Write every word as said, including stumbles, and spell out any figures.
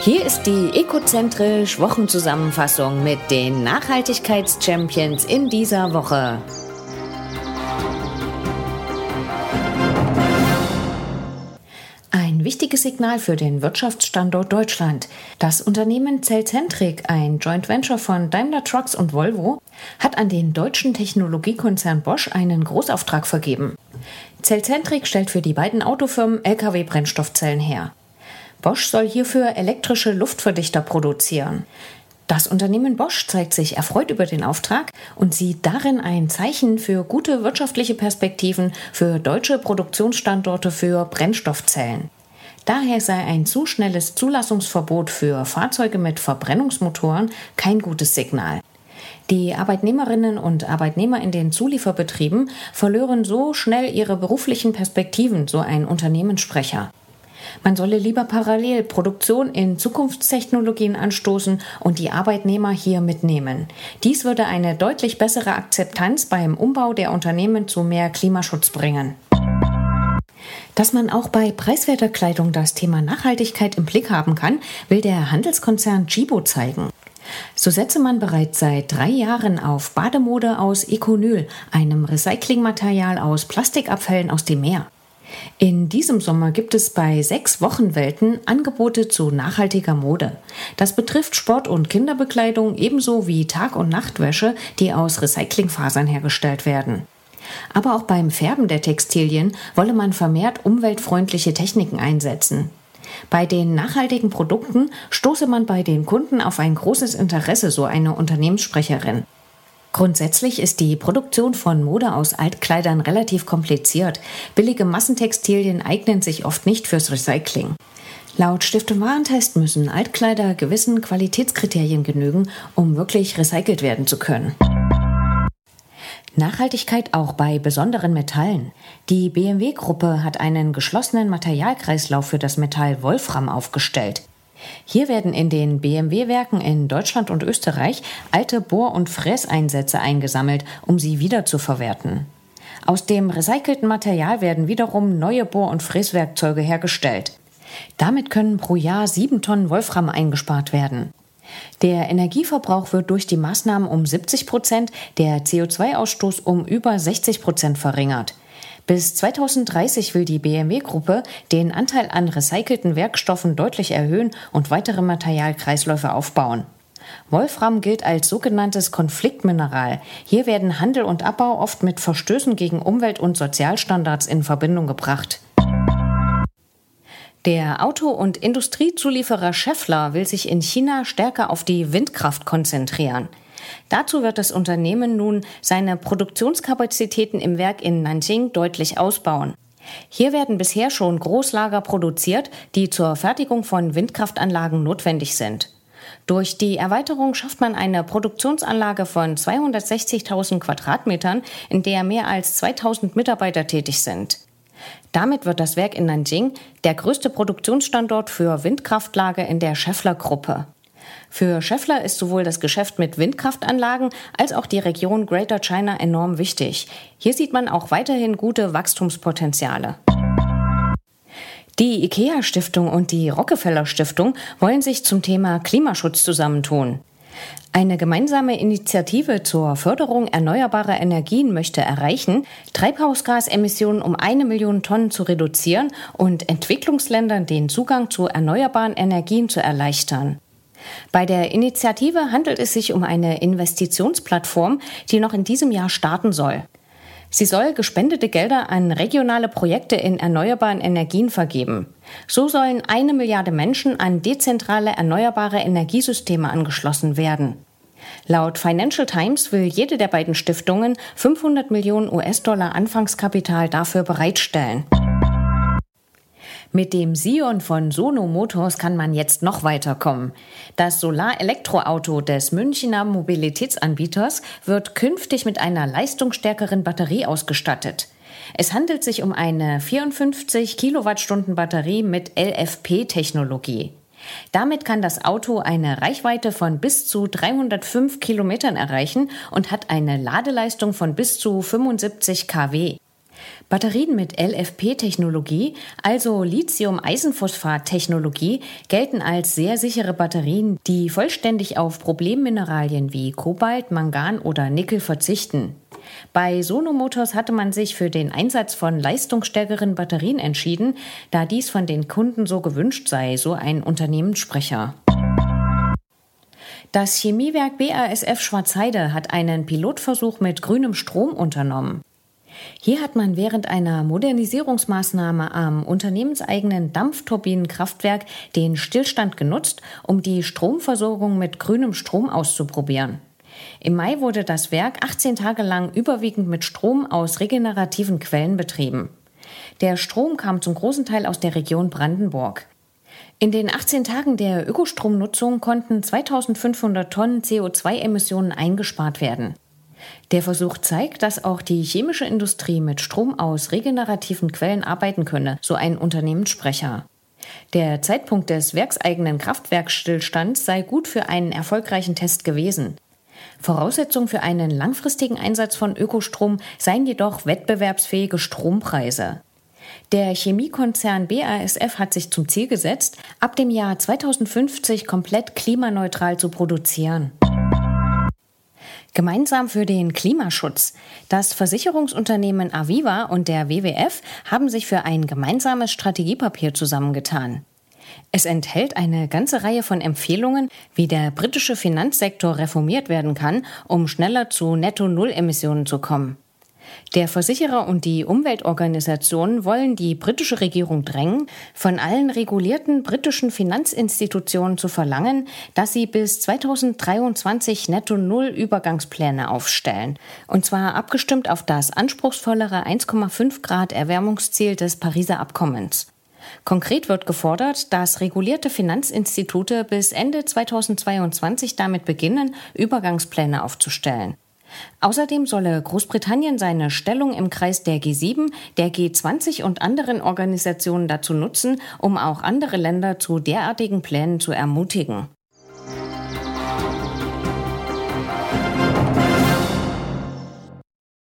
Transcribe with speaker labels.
Speaker 1: Hier ist die Ecozentrisch Wochenzusammenfassung mit den Nachhaltigkeitschampions in dieser Woche. Ein wichtiges Signal für den Wirtschaftsstandort Deutschland. Das Unternehmen Cellcentric, ein Joint Venture von Daimler Trucks und Volvo, hat an den deutschen Technologiekonzern Bosch einen Großauftrag vergeben. Cellcentric stellt für die beiden Autofirmen L K W-Brennstoffzellen her. Bosch soll hierfür elektrische Luftverdichter produzieren. Das Unternehmen Bosch zeigt sich erfreut über den Auftrag und sieht darin ein Zeichen für gute wirtschaftliche Perspektiven für deutsche Produktionsstandorte für Brennstoffzellen. Daher sei ein zu schnelles Zulassungsverbot für Fahrzeuge mit Verbrennungsmotoren kein gutes Signal. Die Arbeitnehmerinnen und Arbeitnehmer in den Zulieferbetrieben verlören so schnell ihre beruflichen Perspektiven, so ein Unternehmenssprecher. Man solle lieber parallel Produktion in Zukunftstechnologien anstoßen und die Arbeitnehmer hier mitnehmen. Dies würde eine deutlich bessere Akzeptanz beim Umbau der Unternehmen zu mehr Klimaschutz bringen. Dass man auch bei preiswerter Kleidung das Thema Nachhaltigkeit im Blick haben kann, will der Handelskonzern Tchibo zeigen. So setze man bereits seit drei Jahren auf Bademode aus Econyl, einem Recyclingmaterial aus Plastikabfällen aus dem Meer. In diesem Sommer gibt es bei sechs Wochenwelten Angebote zu nachhaltiger Mode. Das betrifft Sport- und Kinderbekleidung ebenso wie Tag- und Nachtwäsche, die aus Recyclingfasern hergestellt werden. Aber auch beim Färben der Textilien wolle man vermehrt umweltfreundliche Techniken einsetzen. Bei den nachhaltigen Produkten stoße man bei den Kunden auf ein großes Interesse, so eine Unternehmenssprecherin. Grundsätzlich ist die Produktion von Mode aus Altkleidern relativ kompliziert. Billige Massentextilien eignen sich oft nicht fürs Recycling. Laut Stiftung Warentest müssen Altkleider gewissen Qualitätskriterien genügen, um wirklich recycelt werden zu können. Nachhaltigkeit auch bei besonderen Metallen. Die B M W-Gruppe hat einen geschlossenen Materialkreislauf für das Metall Wolfram aufgestellt. Hier werden in den B M W-Werken in Deutschland und Österreich alte Bohr- und Fräseinsätze eingesammelt, um sie wiederzuverwerten. Aus dem recycelten Material werden wiederum neue Bohr- und Fräswerkzeuge hergestellt. Damit können pro Jahr sieben Tonnen Wolfram eingespart werden. Der Energieverbrauch wird durch die Maßnahmen um siebzig Prozent, der C O zwei Ausstoß um über sechzig Prozent verringert. Bis zweitausenddreißig will die B M W-Gruppe den Anteil an recycelten Werkstoffen deutlich erhöhen und weitere Materialkreisläufe aufbauen. Wolfram gilt als sogenanntes Konfliktmineral. Hier werden Handel und Abbau oft mit Verstößen gegen Umwelt- und Sozialstandards in Verbindung gebracht. Der Auto- und Industriezulieferer Schaeffler will sich in China stärker auf die Windkraft konzentrieren. Dazu wird das Unternehmen nun seine Produktionskapazitäten im Werk in Nanjing deutlich ausbauen. Hier werden bisher schon Großlager produziert, die zur Fertigung von Windkraftanlagen notwendig sind. Durch die Erweiterung schafft man eine Produktionsanlage von zweihundertsechzigtausend Quadratmetern, in der mehr als zweitausend Mitarbeiter tätig sind. Damit wird das Werk in Nanjing der größte Produktionsstandort für Windkraftlager in der Schaeffler-Gruppe. Für Schaeffler ist sowohl das Geschäft mit Windkraftanlagen als auch die Region Greater China enorm wichtig. Hier sieht man auch weiterhin gute Wachstumspotenziale. Die IKEA-Stiftung und die Rockefeller-Stiftung wollen sich zum Thema Klimaschutz zusammentun. Eine gemeinsame Initiative zur Förderung erneuerbarer Energien möchte erreichen, Treibhausgasemissionen um eine Million Tonnen zu reduzieren und Entwicklungsländern den Zugang zu erneuerbaren Energien zu erleichtern. Bei der Initiative handelt es sich um eine Investitionsplattform, die noch in diesem Jahr starten soll. Sie soll gespendete Gelder an regionale Projekte in erneuerbaren Energien vergeben. So sollen eine Milliarde Menschen an dezentrale erneuerbare Energiesysteme angeschlossen werden. Laut Financial Times will jede der beiden Stiftungen fünfhundert Millionen U S-Dollar Anfangskapital dafür bereitstellen. Mit dem Sion von Sono Motors kann man jetzt noch weiterkommen. Das Solar-Elektroauto des Münchner Mobilitätsanbieters wird künftig mit einer leistungsstärkeren Batterie ausgestattet. Es handelt sich um eine vierundfünfzig Kilowattstunden Batterie mit L F P-Technologie. Damit kann das Auto eine Reichweite von bis zu dreihundertfünf Kilometern erreichen und hat eine Ladeleistung von bis zu fünfundsiebzig Kilowatt. Batterien mit L F P-Technologie, also Lithium-Eisenphosphat-Technologie, gelten als sehr sichere Batterien, die vollständig auf Problemmineralien wie Kobalt, Mangan oder Nickel verzichten. Bei Sono Motors hatte man sich für den Einsatz von leistungsstärkeren Batterien entschieden, da dies von den Kunden so gewünscht sei, so ein Unternehmenssprecher. Das Chemiewerk B A S F Schwarzheide hat einen Pilotversuch mit grünem Strom unternommen. Hier hat man während einer Modernisierungsmaßnahme am unternehmenseigenen Dampfturbinenkraftwerk den Stillstand genutzt, um die Stromversorgung mit grünem Strom auszuprobieren. Im Mai wurde das Werk achtzehn Tage lang überwiegend mit Strom aus regenerativen Quellen betrieben. Der Strom kam zum großen Teil aus der Region Brandenburg. In den achtzehn Tagen der Ökostromnutzung konnten zweitausendfünfhundert Tonnen C O zwei Emissionen eingespart werden. Der Versuch zeigt, dass auch die chemische Industrie mit Strom aus regenerativen Quellen arbeiten könne, so ein Unternehmenssprecher. Der Zeitpunkt des werkseigenen Kraftwerksstillstands sei gut für einen erfolgreichen Test gewesen. Voraussetzung für einen langfristigen Einsatz von Ökostrom seien jedoch wettbewerbsfähige Strompreise. Der Chemiekonzern B A S F hat sich zum Ziel gesetzt, ab dem Jahr zweitausendfünfzig komplett klimaneutral zu produzieren. Gemeinsam für den Klimaschutz. Das Versicherungsunternehmen Aviva und der W W F haben sich für ein gemeinsames Strategiepapier zusammengetan. Es enthält eine ganze Reihe von Empfehlungen, wie der britische Finanzsektor reformiert werden kann, um schneller zu Netto-Null-Emissionen zu kommen. Der Versicherer und die Umweltorganisationen wollen die britische Regierung drängen, von allen regulierten britischen Finanzinstitutionen zu verlangen, dass sie bis zweitausenddreiundzwanzig Netto-Null-Übergangspläne aufstellen. Und zwar abgestimmt auf das anspruchsvollere eins Komma fünf Grad Erwärmungsziel des Pariser Abkommens. Konkret wird gefordert, dass regulierte Finanzinstitute bis Ende zweitausendzweiundzwanzig damit beginnen, Übergangspläne aufzustellen. Außerdem solle Großbritannien seine Stellung im Kreis der G sieben, der G zwanzig und anderen Organisationen dazu nutzen, um auch andere Länder zu derartigen Plänen zu ermutigen.